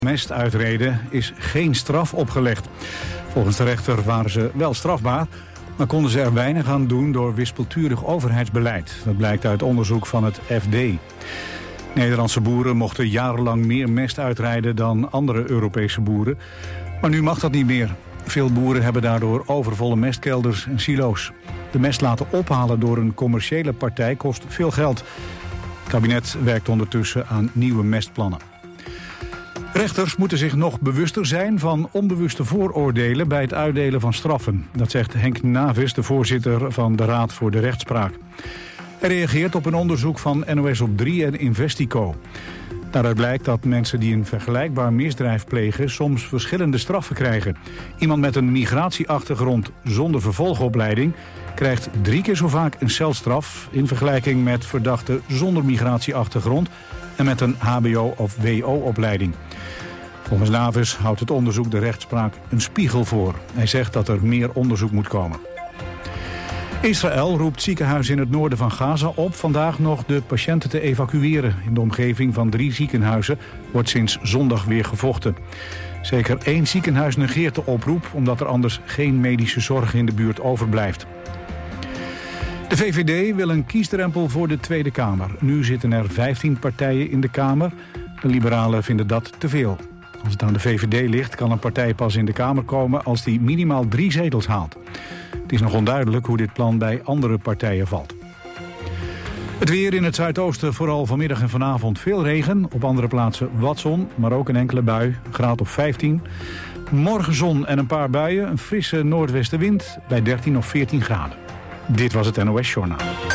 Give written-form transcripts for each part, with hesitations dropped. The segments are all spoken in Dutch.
Mest uitreden is geen straf opgelegd. Volgens de rechter waren ze wel strafbaar, maar konden ze er weinig aan doen door wispelturig overheidsbeleid. Dat blijkt uit onderzoek van het FD. Nederlandse boeren mochten jarenlang meer mest uitrijden dan andere Europese boeren. Maar nu mag dat niet meer. Veel boeren hebben daardoor overvolle mestkelders en silo's. De mest laten ophalen door een commerciële partij kost veel geld. Het kabinet werkt ondertussen aan nieuwe mestplannen. Rechters moeten zich nog bewuster zijn van onbewuste vooroordelen bij het uitdelen van straffen. Dat zegt Henk Navis, de voorzitter van de Raad voor de Rechtspraak. Hij reageert op een onderzoek van NOS op 3 en Investico. Daaruit blijkt dat mensen die een vergelijkbaar misdrijf plegen soms verschillende straffen krijgen. Iemand met een migratieachtergrond zonder vervolgopleiding krijgt 3 keer zo vaak een celstraf in vergelijking met verdachten zonder migratieachtergrond en met een hbo- of wo-opleiding. Volgens Navis houdt het onderzoek de rechtspraak een spiegel voor. Hij zegt dat er meer onderzoek moet komen. Israël roept ziekenhuizen in het noorden van Gaza op vandaag nog de patiënten te evacueren. In de omgeving van 3 ziekenhuizen wordt sinds zondag weer gevochten. Zeker 1 ziekenhuis negeert de oproep omdat er anders geen medische zorg in de buurt overblijft. De VVD wil een kiesdrempel voor de Tweede Kamer. Nu zitten er 15 partijen in de Kamer. De liberalen vinden dat te veel. Als het aan de VVD ligt, kan een partij pas in de Kamer komen als die minimaal 3 zetels haalt. Het is nog onduidelijk hoe dit plan bij andere partijen valt. Het weer in het zuidoosten, vooral vanmiddag en vanavond veel regen. Op andere plaatsen wat zon, maar ook een enkele bui, een graad of 15. Morgen zon en een paar buien, een frisse noordwestenwind bij 13 of 14 graden. Dit was het NOS Journaal.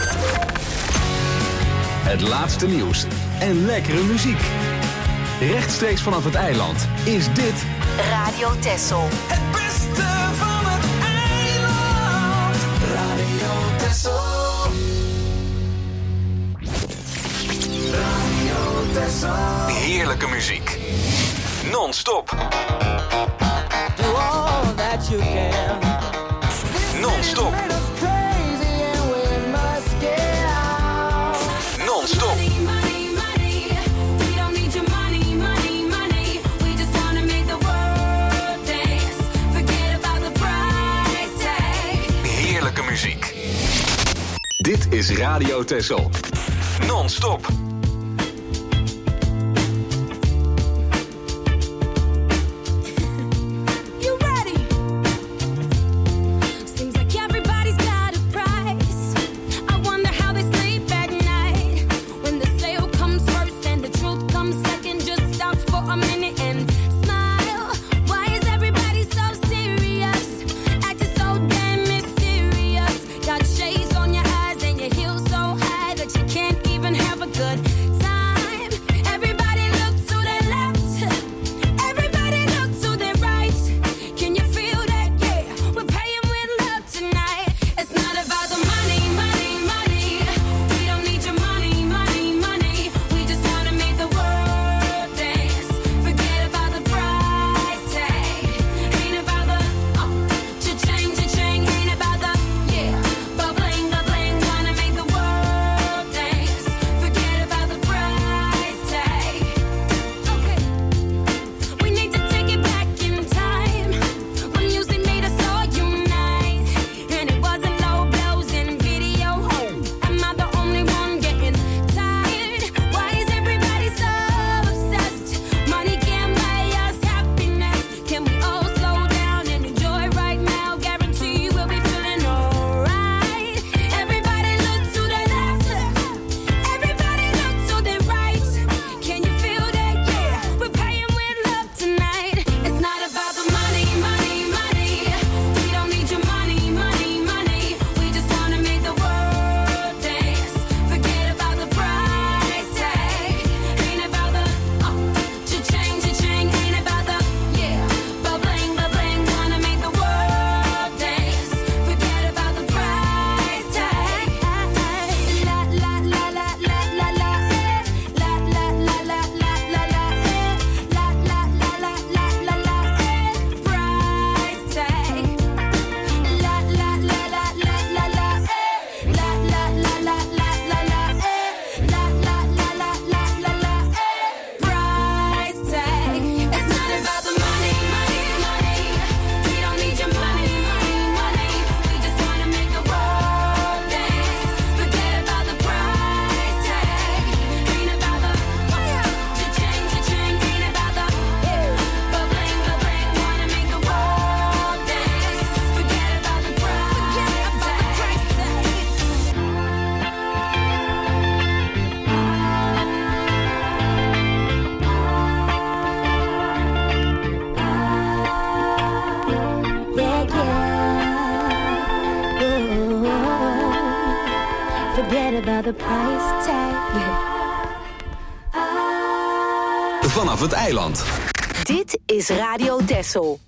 Het laatste nieuws en lekkere muziek. Rechtstreeks vanaf het eiland is dit Radio Texel. Het beste van het eiland. Radio Texel. Radio Texel. heerlijke muziek. Non-stop. Do all that you can. Non-stop. Non-stop. Heerlijke muziek. Dit is Radio Texel. Non-stop. Good the price tag. Vanaf het eiland. Dit is Radio Texel.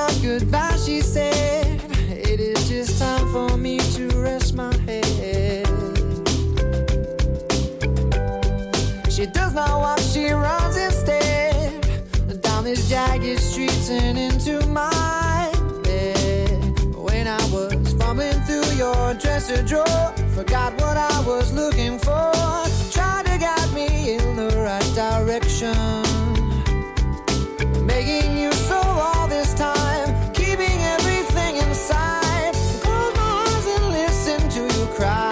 goodbye, she said, it is just time for me to rest my head. She does not walk, she runs instead, down these jagged streets and into my bed. When I was fumbling through your dresser drawer, forgot what I was looking for, tried to guide me in the right direction, making you so all this time, keeping everything inside. Close my eyes and listen to you cry.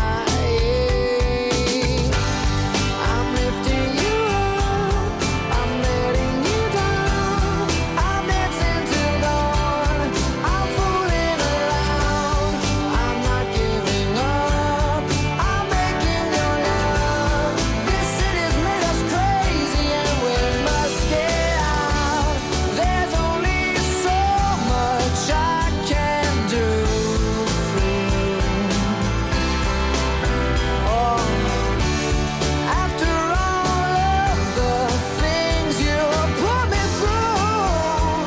I'm lifting you up, I'm letting you down, I'm dancing till dawn, I'm fooling around, I'm not giving up, I'm making your love. This city's made us crazy and we must get out. There's only so much I can do. Oh, after all of the things you put me through,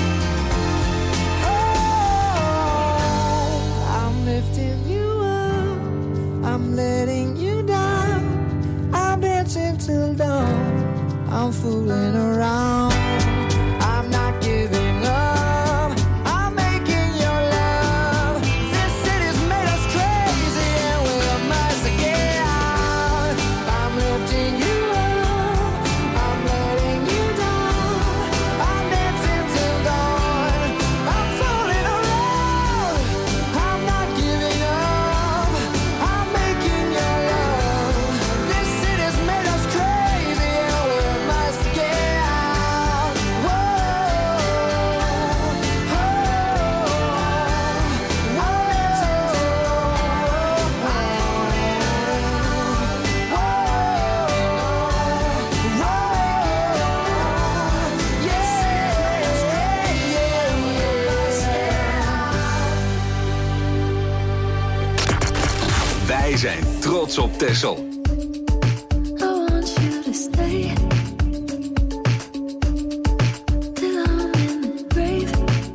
oh, I'm lifting you up, I'm letting you down, I'm dancing till dawn, I'm fooling around, I'm not giving up, I'm making your love. This city's made us crazy and we must get out. I'm lifting you up, I'm letting you down, I'm dancing till dawn, I'm fooling around, I'm not giving up, I'm making your love. This city's made us crazy and we must get out. Whoa, Wij zijn trots op Texel. I want you to stay till I'm in the grave,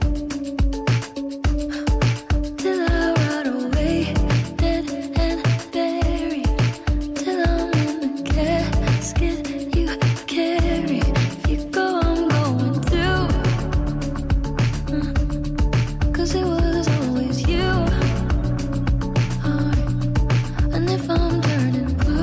till I rot away, dead and buried, till I'm in the casket you carry. If you go, I'm going too, 'cause it was always you. And if I'm turning blue,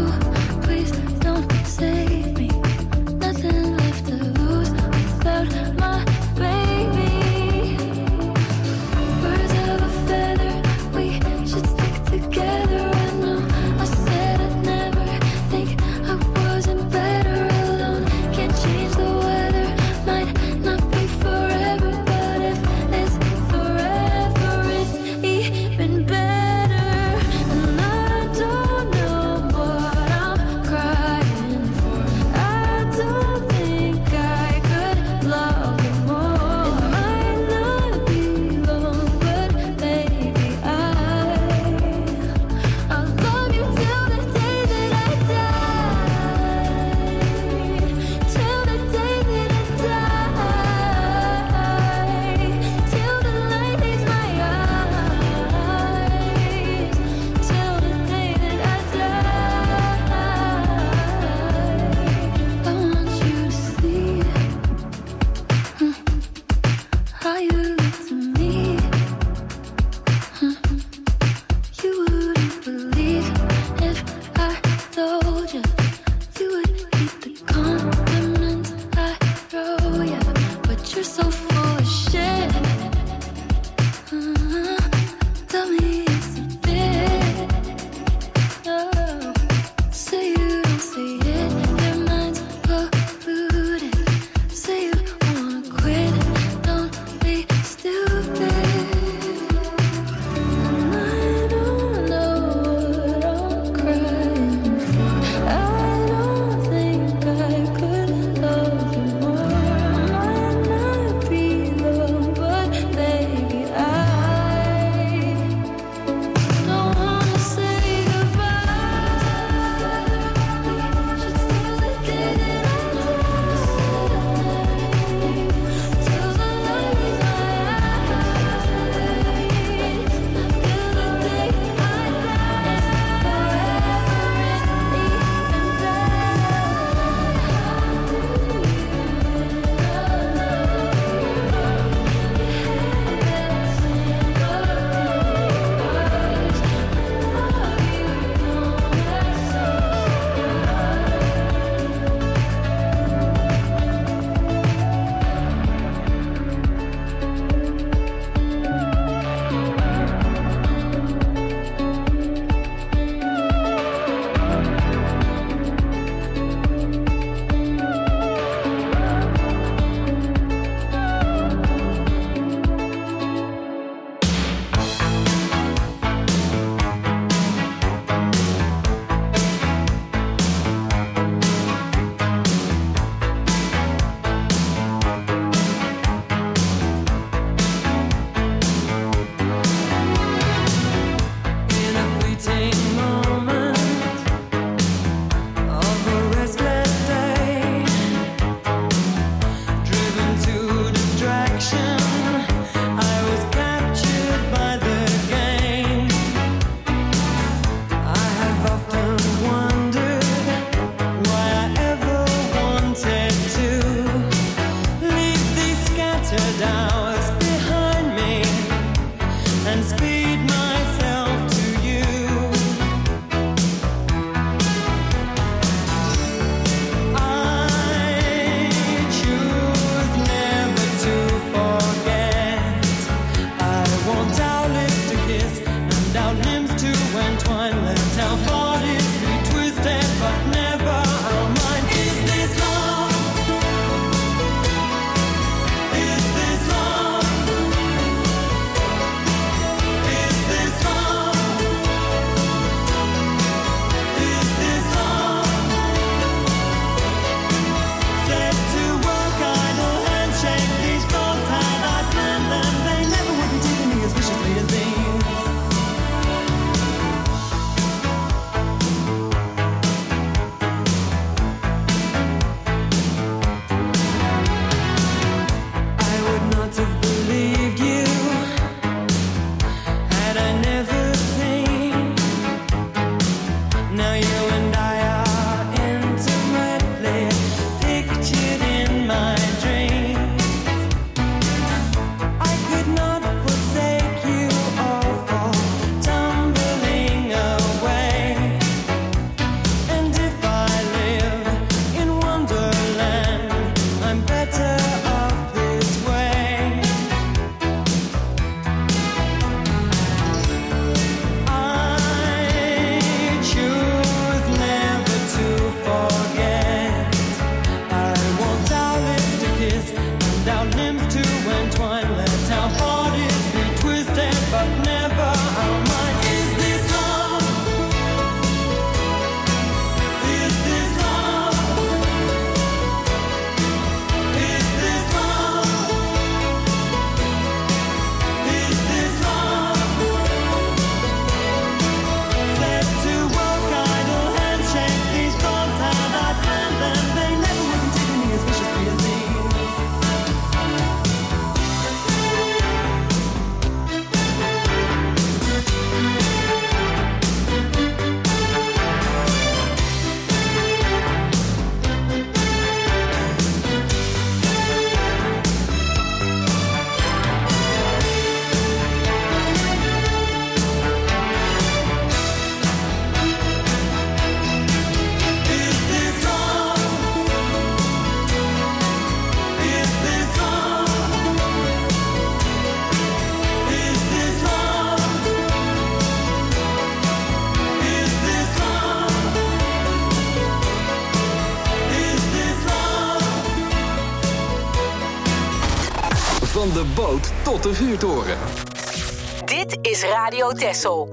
Van de boot tot de vuurtoren. Dit is Radio Texel.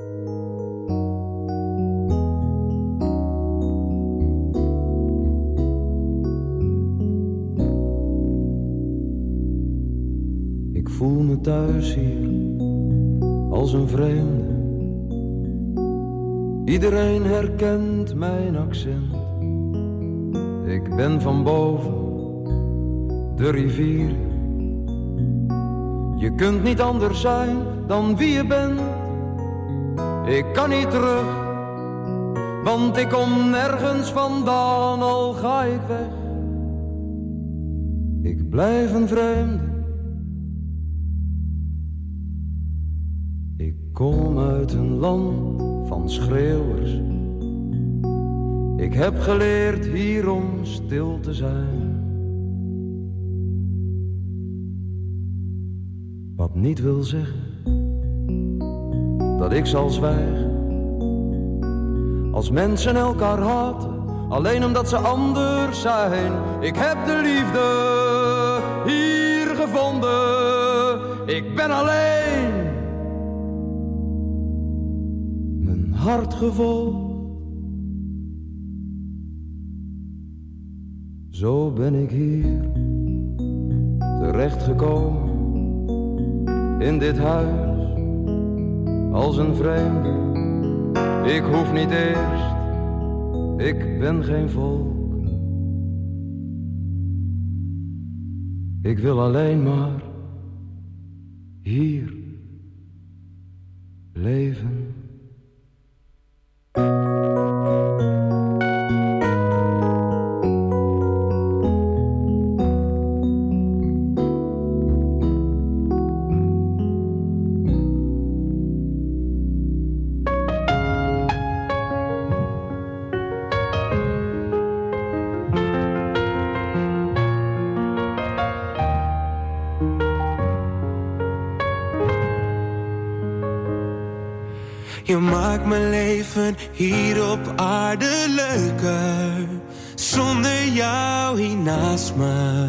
Ik voel me thuis hier, als een vreemde. Iedereen herkent mijn accent. Ik ben van boven, de rivier. Je kunt niet anders zijn dan wie je bent. Ik kan niet terug, want ik kom nergens vandaan, al ga ik weg. Ik blijf een vreemde. Ik kom uit een land van schreeuwers. Ik heb geleerd hier om stil te zijn. Wat niet wil zeggen dat ik zal zwijgen. Als mensen elkaar haten, alleen omdat ze anders zijn. Ik heb de liefde hier gevonden. Ik ben alleen. Mijn hart gevolgd. Zo ben ik hier terechtgekomen. In dit huis, als een vreemde. Ik hoef niet eerst, ik ben geen volk. Ik wil alleen maar hier leven. Je maakt mijn leven hier op aarde leuker. Zonder jou hier naast me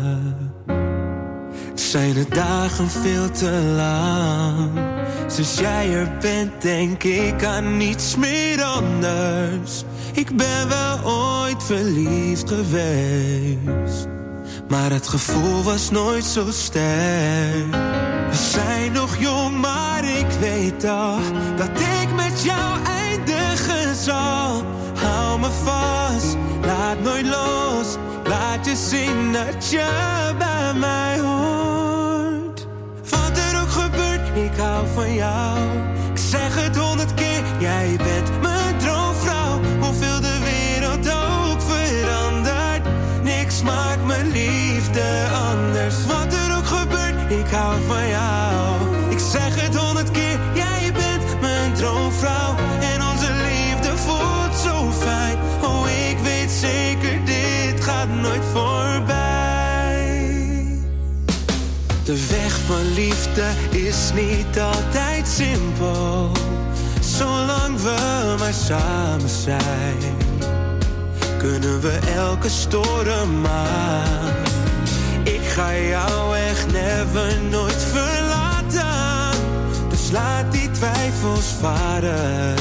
zijn de dagen veel te lang. Sinds jij er bent denk ik aan niets meer anders. Ik ben wel ooit verliefd geweest, maar het gevoel was nooit zo sterk. We zijn nog jong, maar ik weet al dat ik met jou eindigen zal. Hou me vast, laat nooit los. Laat je zien dat je bij mij hoort. Wat er ook gebeurt, ik hou van jou. Ik zeg het 100 keer, jij bent mijn droomvrouw. Hoeveel de wereld ook verandert, niks maakt mijn liefde anders. Wat er ook gebeurt, ik hou van jou. Ik zeg het 100 keer, jij bent mijn droomvrouw. En onze liefde voelt zo fijn. Oh, ik weet zeker, dit gaat nooit voorbij. De weg van liefde is niet altijd simpel, zolang we maar samen zijn. Kunnen we elke storm aan. Ik ga jou echt never nooit verlaten. Dus laat die twijfels varen.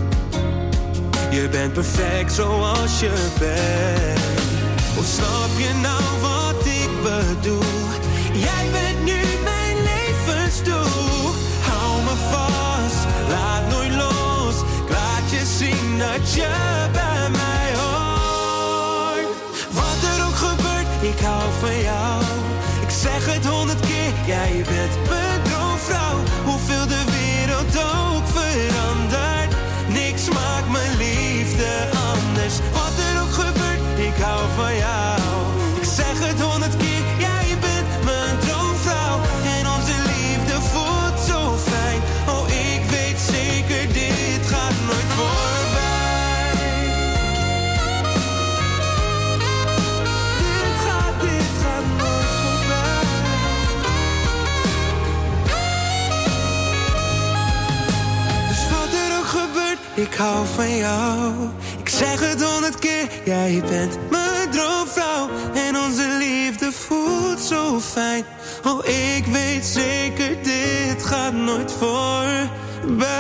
Je bent perfect zoals je bent. Of snap je nou wat ik bedoel? Jij bent nu mijn levensdoel. Hou me vast, laat nooit los. Ik laat je zien dat je bij mij hoort. Wat er ook gebeurt, ik hou van jou. Ik zeg het 100 keer, jij bent mijn droomvrouw. Hoeveel de wereld ook verandert, niks maakt mijn liefde anders. Wat er ook gebeurt, ik hou van jou. Ik zeg het 100 keer, jij bent mijn droomvrouw. En onze liefde voelt zo fijn. Oh, ik weet zeker, dit gaat nooit voorbij. Dit gaat nooit voorbij. Dus wat er ook gebeurt, ik hou van jou. Ik zeg het 100 keer, jij bent mijn droomvrouw. En onze liefde voelt zo fijn. Oh, ik weet zeker, dit gaat nooit voorbij.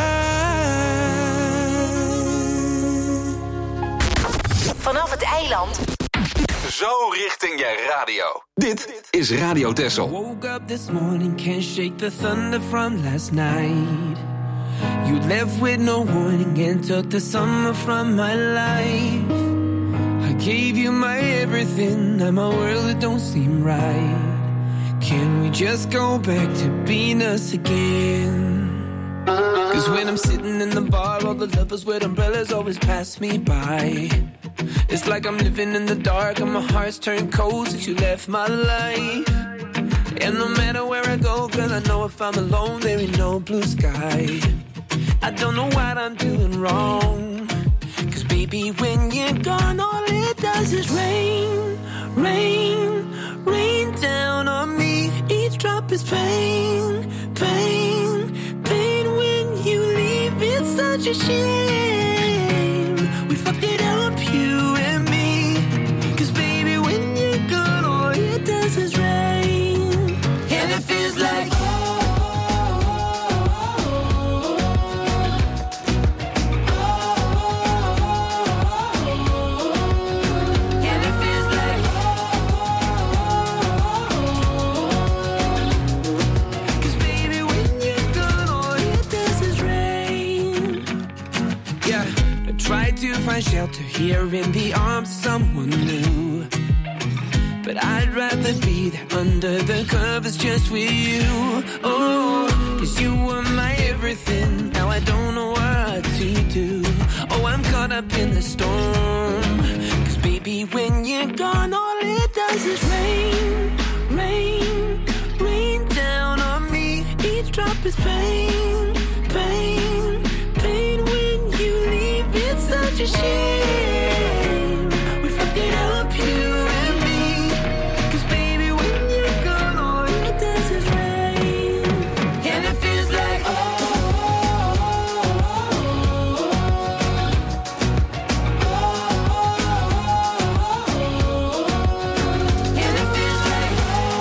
Vanaf het eiland. Zo richting je radio. Dit is Radio Texel. Woke up this morning, can't shake the thunder from last night. You left with no warning and took the summer from my life. I gave you my everything, now my world it don't seem right. Can we just go back to being us again? Cause when I'm sitting in the bar, all the lovers with umbrellas always pass me by. It's like I'm living in the dark and my heart's turned cold since you left my life. And no matter where I go, girl, I know if I'm alone, there ain't no blue sky. I don't know what I'm doing wrong. Cause baby, when you're gone, all it does is rain, rain, rain down on me. Each drop is pain, pain, pain. When you leave, it's such a shame. We fucked it up, you and me. Cause baby, when you're gone, all it does is rain. And it feels like find shelter here in the arms of someone new. But I'd rather be there under the covers just with you. Oh, cause you were my everything. Now I don't know what to do. Oh, I'm caught up in the storm. Cause baby, when you're gone, all it does is rain, rain, rain down on me. Each drop is pain, pain, pain. When you leave, it's such a shame. We fucked it up, you and me. Cause baby, when you're gone, all it does is rain. And it feels like and it feels like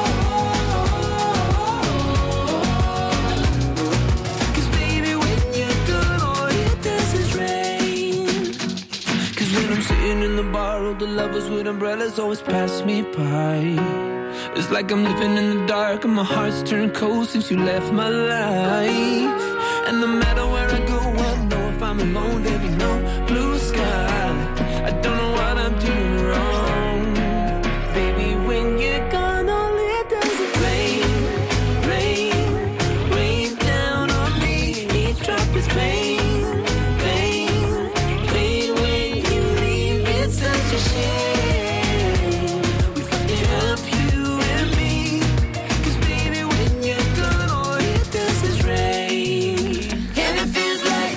cause baby, when you're gone, all it does is rain. Cause when I'm sitting in the bar, all the lovers with umbrellas always pass me by. It's like I'm living in the dark and my heart's turned cold since you left my life. And no matter where I go, I know if I'm alone, there'll be no blue sky. I don't know what I'm doing wrong. Baby, when you're gone, all it does is rain, rain, rain down on me. Each drop is pain, pain, pain. When you leave, it's such a shame. We fucked it up, you and me. Cause baby, when you're gone, all it does is rain. And it feels like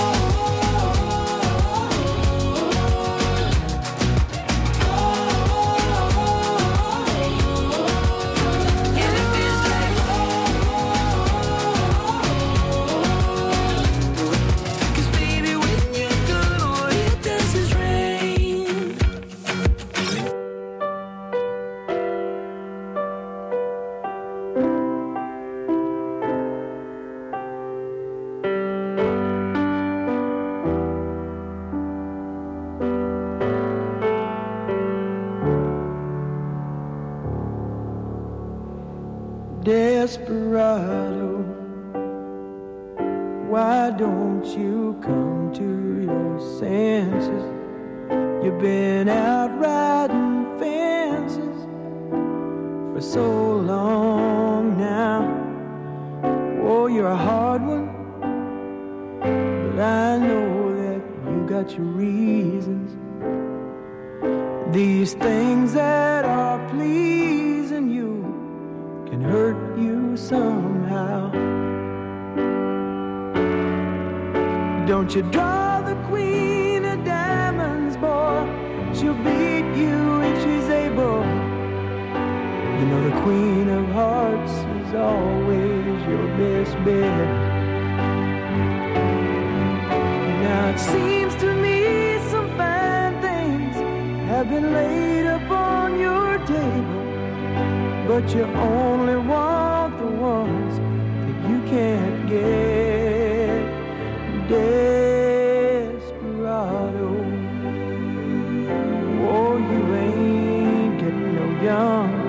and it feels like cause baby, when you're gone, all it does is rain. Desperado, why don't you come to your senses? You've been out riding fences for so long now. Oh, you're a hard one, but I know that you got your reasons. These things that are pleasing you can hurt you somehow. Don't you draw the queen of diamonds, boy. She'll beat you if she's able. You know the queen of hearts is always your best bet. Now it seems to me some fine things have been laid upon your table. but you only want the ones that you can't get. Desperado. Oh, you ain't getting no younger.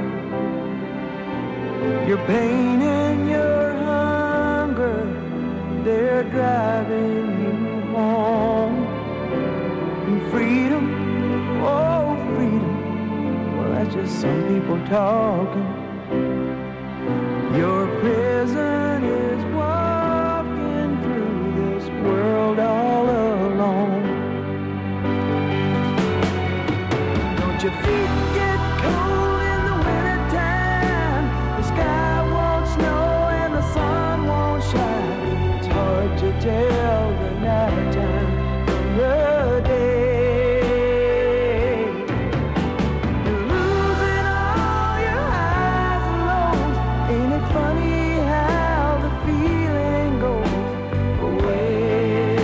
Your pain and your hunger, they're driving you home. And freedom, oh freedom, well that's just some people talking. Your prison is walking through this world all alone. Don't your feet get cold in the wintertime? The sky won't snow and the sun won't shine. It's hard to tell the night time from the day. You're losing all your highs and lows. Ain't it funny how the feeling goes away?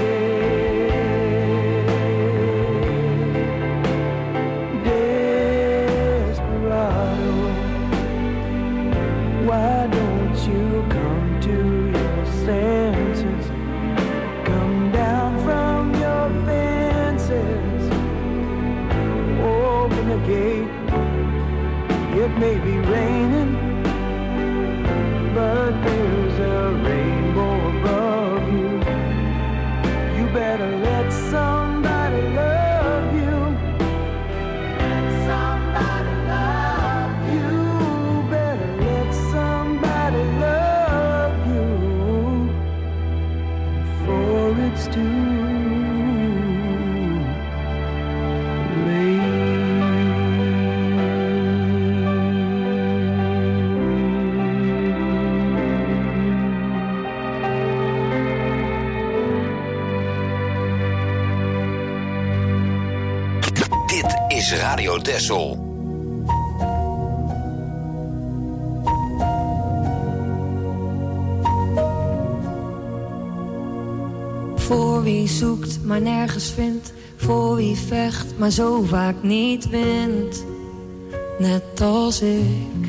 Desperado, why don't you come to your senses? Come down from your fences. Open the gate. It may be raining, but there's a rainbow above you. You better let somebody love you. Let somebody love you. Better let somebody love you before it's too Dit is Radio Texel. Voor wie zoekt, maar nergens vindt. Voor wie vecht, maar zo vaak niet wint. Net als ik.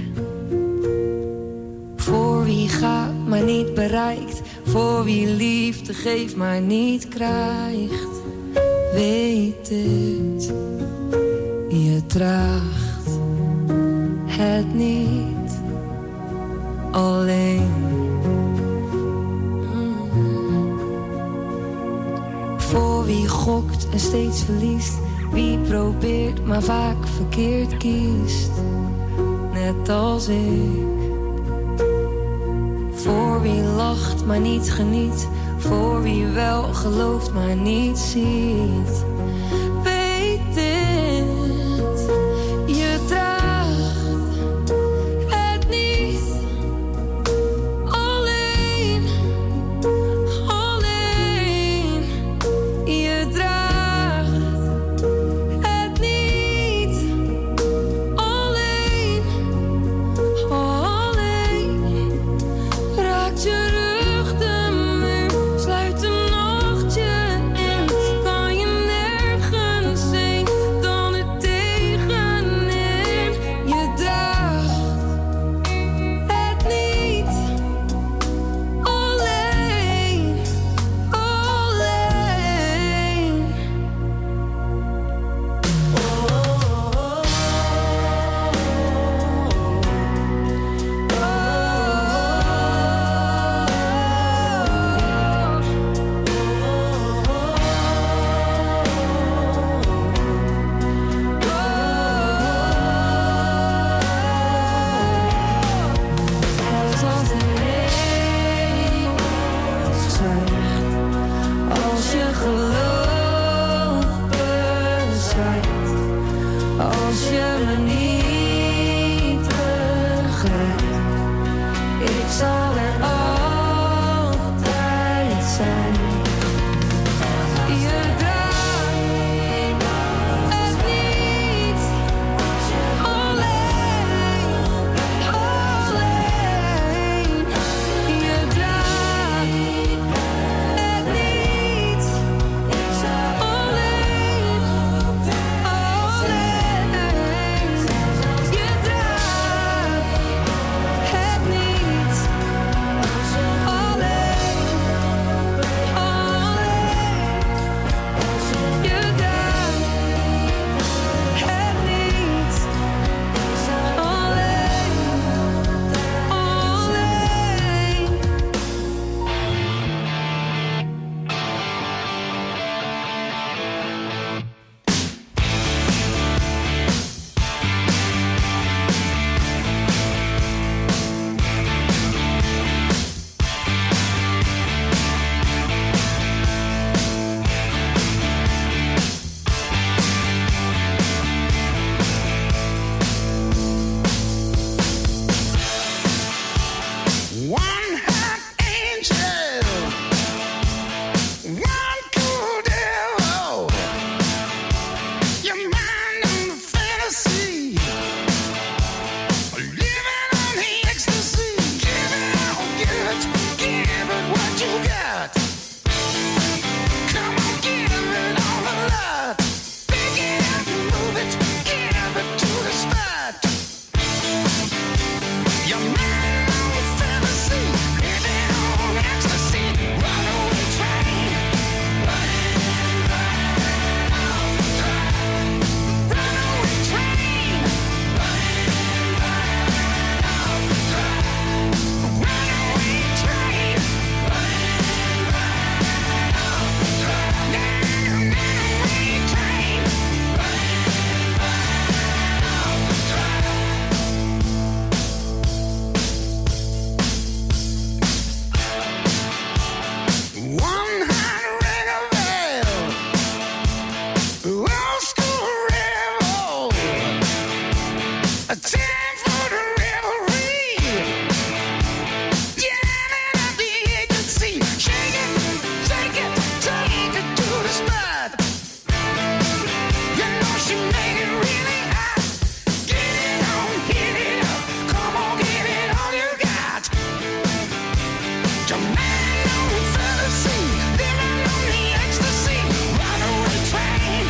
Voor wie gaat, maar niet bereikt. Voor wie liefde geeft, maar niet krijgt. Weet het, je draagt het niet alleen. Voor wie gokt en steeds verliest. Wie probeert, maar vaak verkeerd kiest. Net als ik. Voor wie lacht, maar niet geniet. Voor wie wel gelooft, maar niet ziet. Weet dit, je draagt het niet alleen. Alleen, je draagt het niet alleen. Alleen, raakt je rug de muur, sluit een nachtje in. Kan je nergens heen dan het tegenin. Je draagt het niet alleen. Alleen. Zelfs als de regen zwijgt, als je geloof bezwijkt, als je me niet begrijpt, ik zal er altijd zijn. Je draagt het niet alleen. Alleen, je draagt het niet alleen. Alleen, je draagt time for the revelry. Jamming at the agency. Shake it, take it to the spot. You know she make it really hot. Get it on, get it up. Come on, give it all you got. Demand no fantasy. Living on the ecstasy. Runaway train.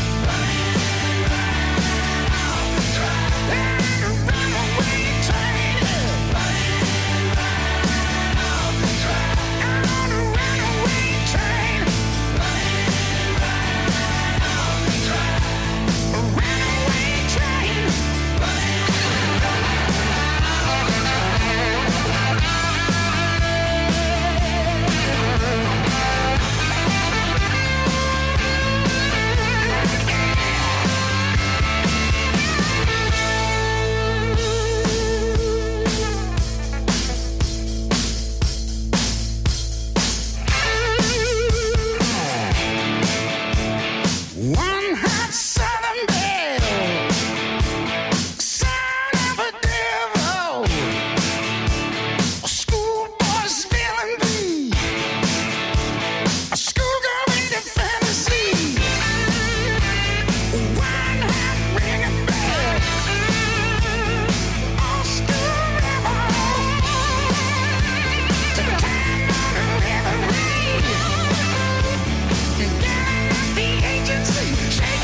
One hot southern belle, son of a devil, a schoolboy's feeling blue, a schoolgirl into fantasy. One hot ringing bell, all school rebel, to time on the reverie. The agency, shake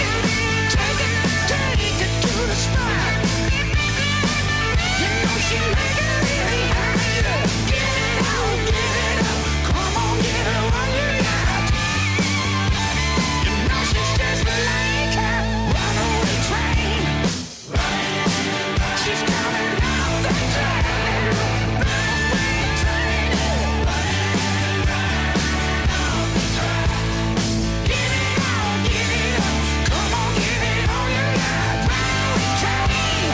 it to the spot. You know she make it really hot. Get it out, get it up. Come on, get her what you got. You know she's just like a runaway train. She's coming out the train. Runaway train. Get it out, get it up. Come on, give it all you got. Runaway train.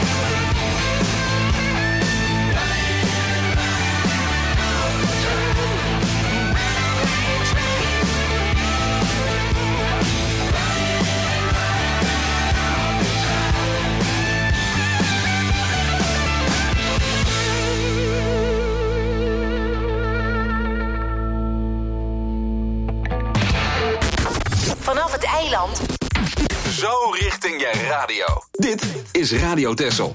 Vanaf het eiland. Zo richting je radio. Dit is Radio Texel.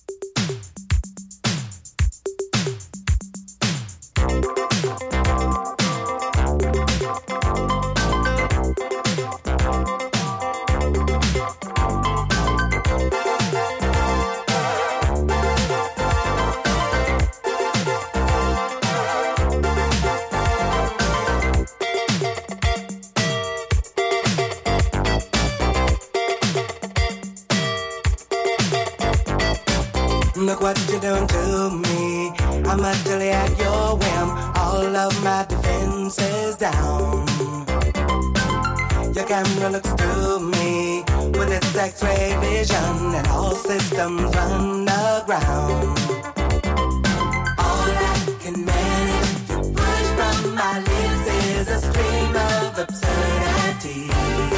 Look what you're doing to me. I'm utterly at your whim. All of my defenses down. Your camera looks through me with its X-ray vision, and all systems run aground. All I can manage to push from my lips is a stream of absurdity.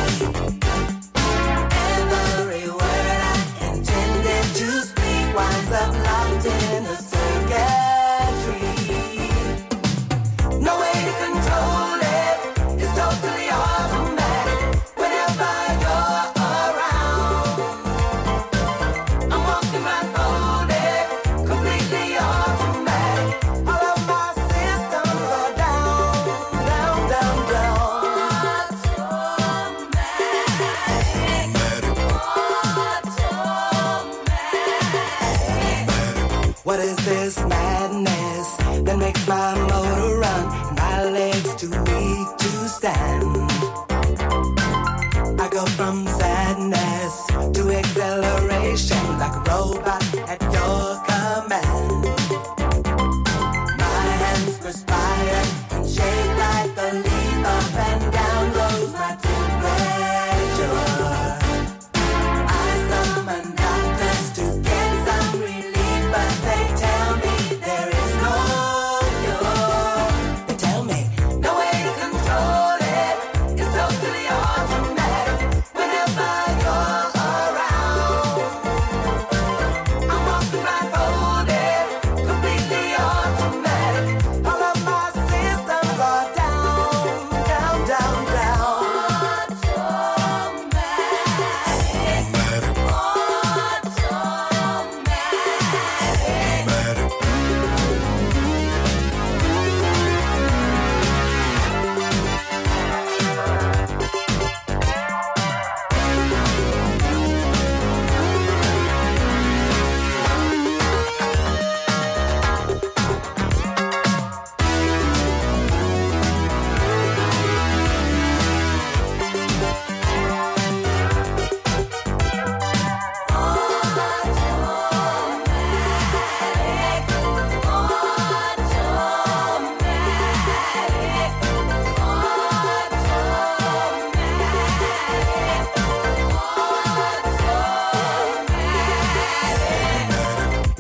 Every word I intended to speak winds up locked in a circuitry. No way to control it, it's totally automatic. Whenever you're around, I'm walking blindfolded, completely automatic. All of my systems are down, down, down, down. What is this madness that makes my motor run and my legs too weak to stand? I go from sadness to acceleration like a robot at your command. My hands perspire and shake like a leaf. Up and down goes my temperature. I summon doctors to get some relief, but they tell me there is no cure. They tell me no way to control it, it's totally automatic. Whenever you're around,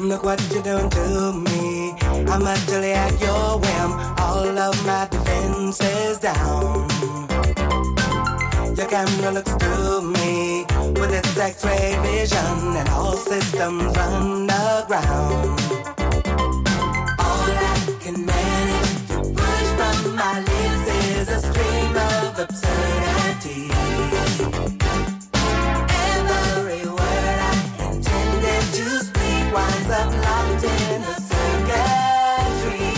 look what you're doing to me. I'm utterly at your whim, all of my defenses down. Your camera looks through me with its X-ray vision, and all systems run aground. All I can manage to push from my lips is a stream of absurdities. Every word I intended to speak winds up locked in the circuitry.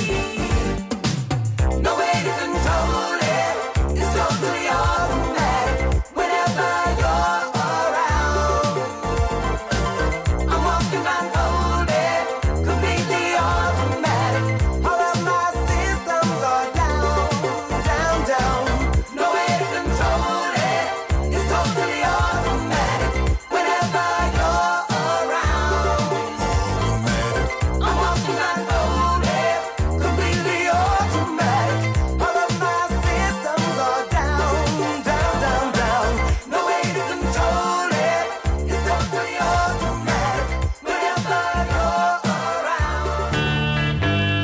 No way to control it, it's totally automatic. Whenever you're around, I'm walking blindfolded, completely automatic. All of my systems are down, down, down. No way to control it, it's totally automatic. Whenever you're around, I'm walking blindfolded, completely automatic. All of my systems are down, down, down, down. No way to control it, it's totally automatic. Whenever you're around.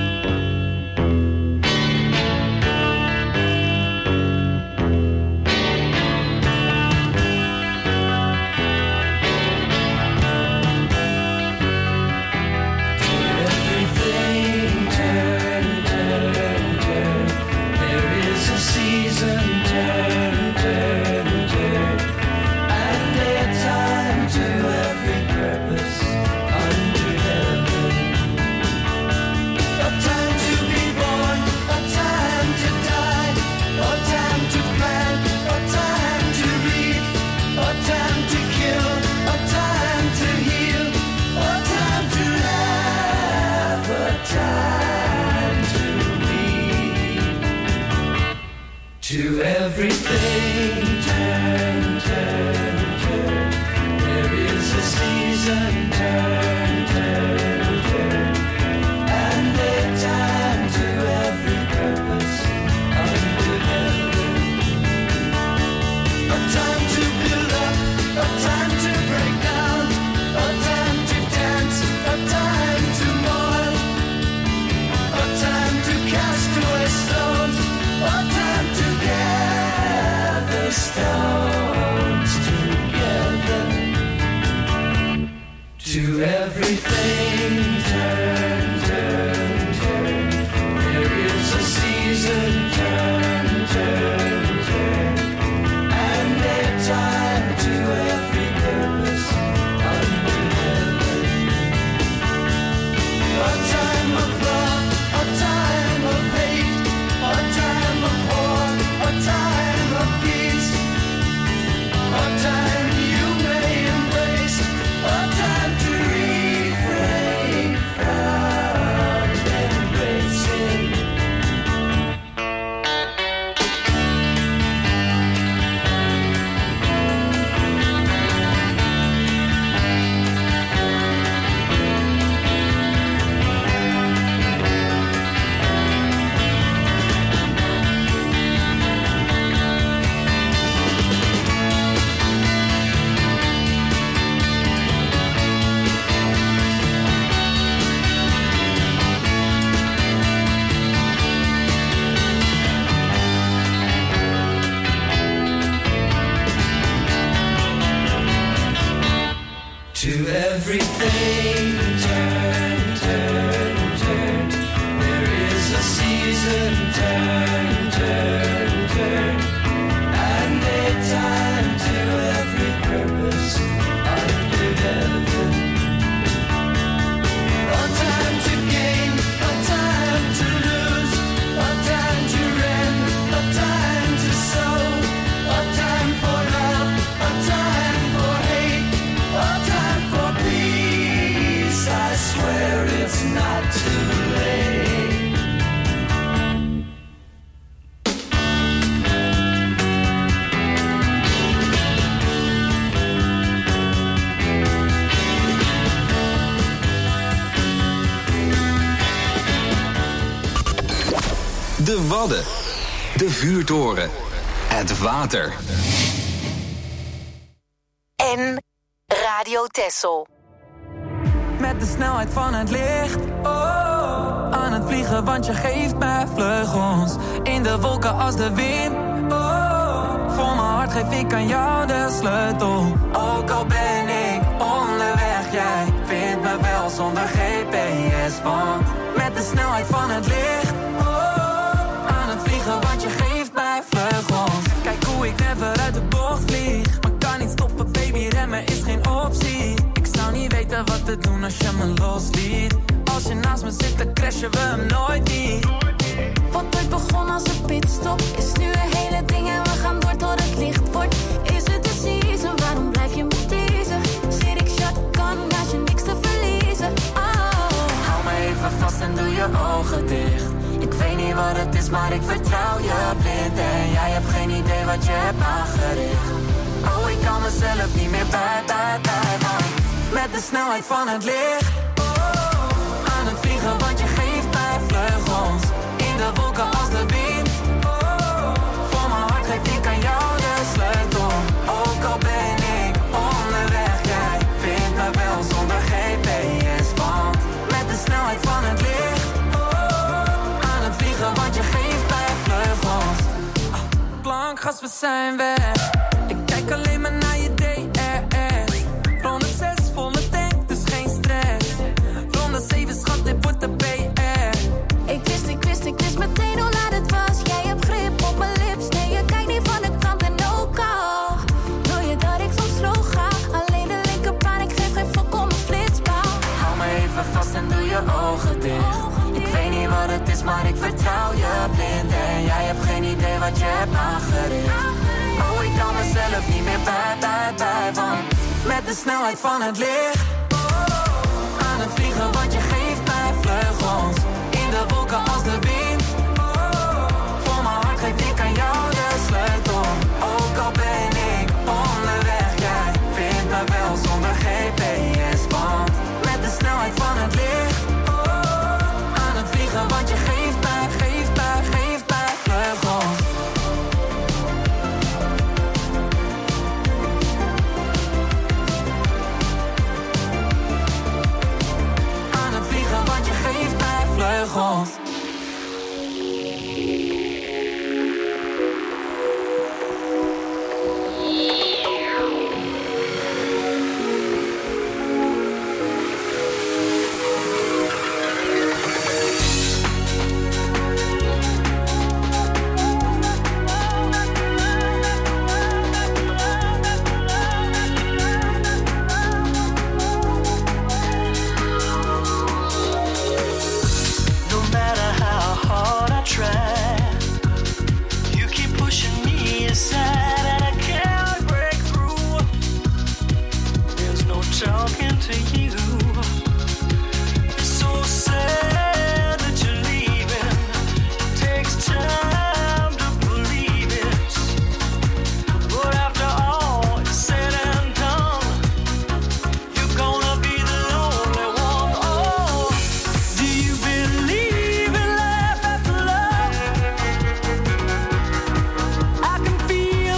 Everything turn, turn, turn. There is a season, turn, turn, turn. And a time to every purpose under heaven. A time to be born, a time to die, a time to plant, a time to reap, a time to kill, a time to heal, a time to laugh, a time to weep. To everything turn, turn, turn. There is a season, turn, turn, turn. And a time to every purpose under heaven. A time to build up, a time to break down, a time to dance, a time to mourn, a time to cast away stones, a time to gather stones together. To everything turn, turn, turn. There is a season, turn, turn, turn. And a time to every purpose under heaven. A time of love, a time of hate, a time of war, a time of peace, a time you may embrace, a time to refrain from embracing. To everything turn, turn, turn. There is a season, turn, turn, turn. And a time to every purpose under heaven. A time to gain, a time to lose, a time to rend, a time to sow, a time for love, a time for hate, a time for peace. I swear it's not too late. De Wadden. De vuurtoren. Het water. En Radio Texel. met de snelheid van het licht. Oh, aan het vliegen, want je geeft mij vleugels. In de wolken als de wind. Oh, voor mijn hart geef ik aan jou de sleutel. Ook al ben ik onderweg, jij vindt me wel zonder GPS. Want met de snelheid van het licht. Oh, aan het vliegen, want je geeft mij vleugels. Kijk hoe ik never uit de bocht vlieg. Maar kan niet stoppen, baby, remmen is geen optie. Ik zou niet weten wat te doen als je me losliet. Als je naast me zit, dan crashen we hem nooit niet. Wat ooit begon als een pitstop is nu een hele ding en we gaan door tot het licht wordt. Is het de season, waarom blijf je me teasen? Zit ik shotgun, naast je niks te verliezen. Oh. Hou me even vast en doe je ogen dicht. Ik weet niet wat het is, maar ik vertrouw je blind. En jij hebt geen idee wat je hebt aangericht. Oh, ik kan mezelf niet meer bij. Want met de snelheid van het licht. Oh, aan het vliegen, want je geeft mij vleugels. In de wolken als de wind. Oh, voor mijn hart geef ik aan jou de sleutel. Ook al ben ik onderweg, jij vindt me wel zonder GPS. Want met de snelheid van het licht. Oh, aan het vliegen, want je geeft mij vleugels. Plankgas, we zijn weg. Ik kijk alleen maar naar je DRS. Ronde 6, volle tank, dus geen stress. Ronde 7, schat, dit wordt de BR. Ik wist meteen hoe laat het was. Jij hebt grip op mijn lips. Nee, je kijkt niet van de kant en ook al. Wil je dat ik soms slow ga? Alleen de linkerbaan, ik geef geen fok om een flitspaal. Hou me even vast en doe je ogen dicht. Ik weet niet wat het is, maar ik vertrouw je blind. En jij hebt geen idee wat je hebt aangericht. Oh, ik kan mezelf niet meer bij. Want met de snelheid van het licht. Oh, aan het vliegen, want je geeft mij vleugels. In de wolken als de wind. Oh, voor mijn hart geef ik aan jou de sleutel. Ook al ben ik onderweg, jij vindt me wel zonder GPS. Want met de snelheid van het licht. Oh, aan het vliegen, want je geeft mij vleugels. Aan het vliegen, want je geeft mij vleugels.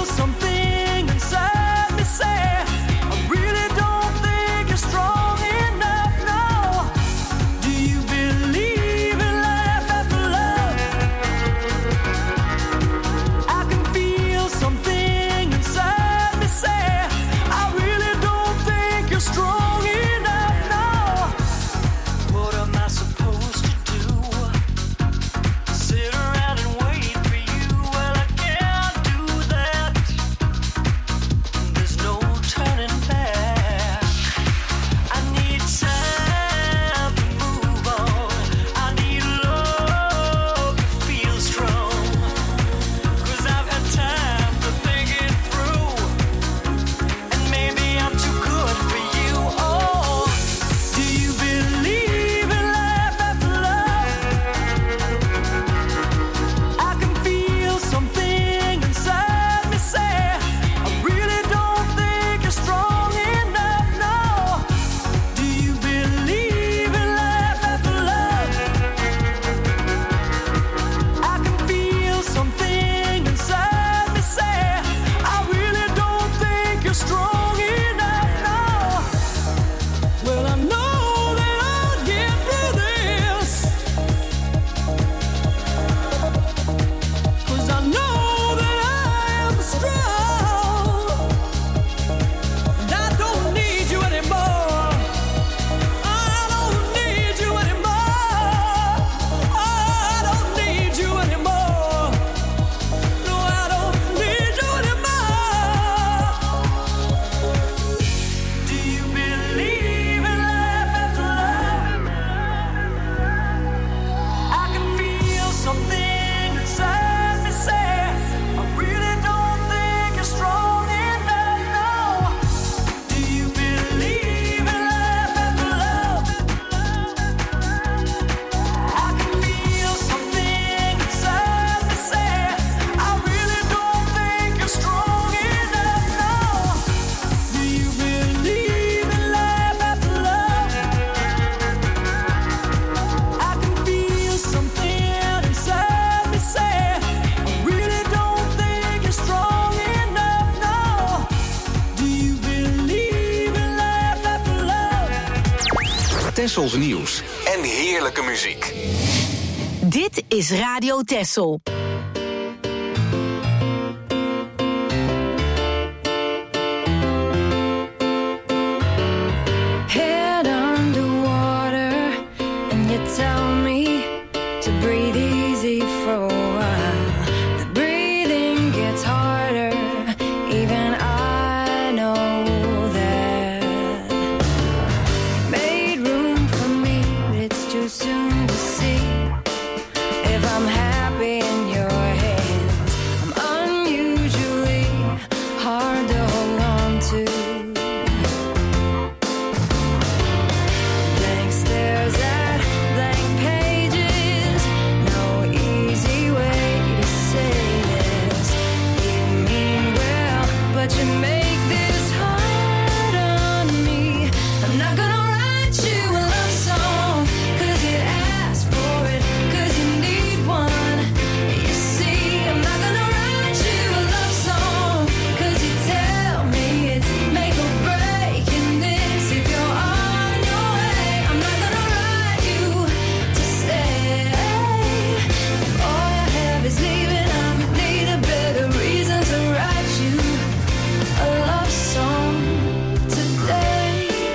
Something inside me say I really don't think you're strong enough. Tessels nieuws en heerlijke muziek. Dit is Radio Tessel. Head underwater, and you tell me to breathe easy for a while. The breathing gets harder, even I know that. Made room for me, but it's too soon to see if I'm happy in your hands. I'm unusually hard to hold on to. Blank stares at blank pages. No easy way to say this. You mean well, but you make this hard on me. I'm not gonna write you a love song, 'cause you asked for it, 'cause you need one. You see, I'm not gonna write you a love song, 'cause you tell me it's make or break in this. If you're on your way, I'm not gonna write you to stay. If all I have is leaving, I would need a better reason to write you a love song today.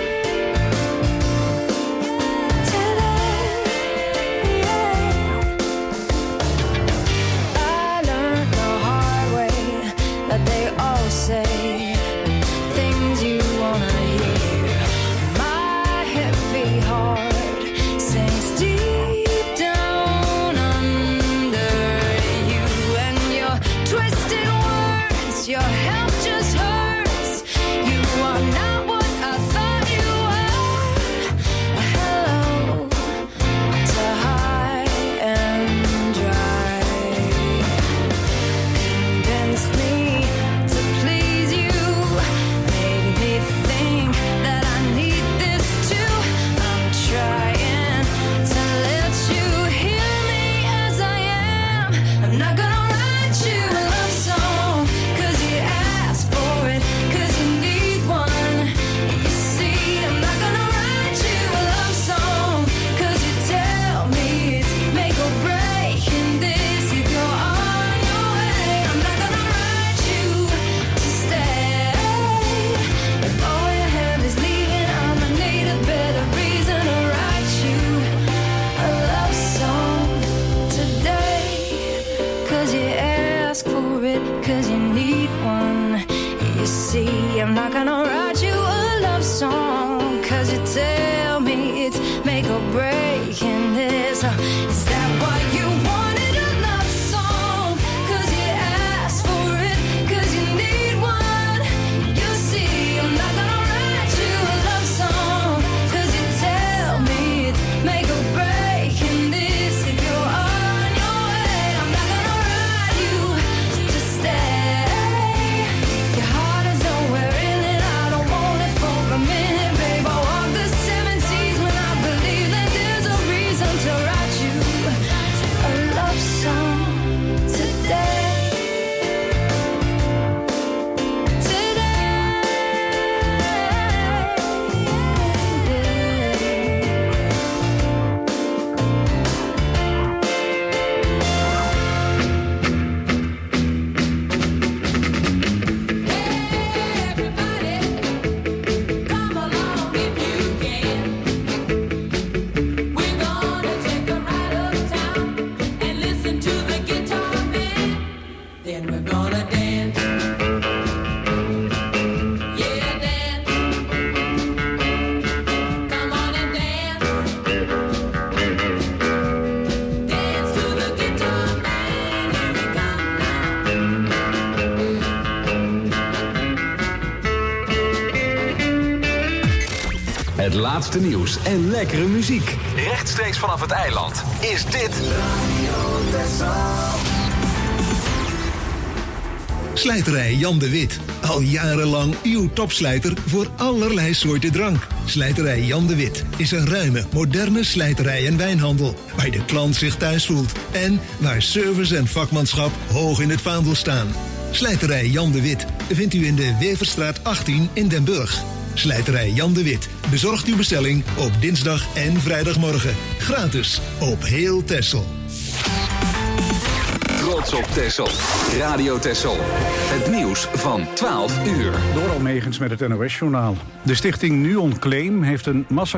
I learned the hard way that they all say things you wanna hear. My heavy heart sinks deep down under you, and your twisted words, your help just hurts. You are not what I thought you were. Hello to high and dry. Convinced me to please you, made me think that I need this too. I'm trying to let you hear me as I am. I'm not gonna write you a love song, 'cause you asked for it, 'cause you need one. You see, I'm not gonna write you a love song, 'cause you tell me it's make or break in this. If you're on your way, I'm not gonna write you to stay. If all you have is leaving, I'ma need a better reason to write you a love song today. 'Cause you ask for it, 'cause you need one. You see, I'm not gonna write you a love song, 'cause you tell me it's make or break in this. Is that what you wanted, a love song? 'Cause you asked for it, 'cause you need one. You see, I'm not gonna write you a love song, 'cause you tell me it's make or break in this. If you're on your way, I'm not gonna write you to stay. Your heart is nowhere in it, I don't want it for a minute, babe. I walk the 7 seas when I believe that there's a reason to write you a love song today. Come along if you can. We're gonna take a ride uptown and listen to the guitar man. Then we're gonna dance. Yeah, dance. Come on and dance. Dance to the guitar man. Here we come now. Het laatste nieuws en lekkere muziek. Rechtstreeks vanaf het eiland is dit Slijterij Jan de Wit. Al jarenlang uw topslijter voor allerlei soorten drank. Slijterij Jan de Wit is een ruime, moderne slijterij en wijnhandel. Waar de klant zich thuis voelt. En waar service en vakmanschap hoog in het vaandel staan. Slijterij Jan de Wit vindt u in de Weverstraat 18 in Den Burg. Slijterij Jan de Wit bezorgt uw bestelling op dinsdag en vrijdagmorgen. Gratis op heel Texel. Trots op Texel. Radio Texel. Het nieuws van 12 uur. Door Almegens met het NOS-journaal. De stichting Nuon Claim heeft een massa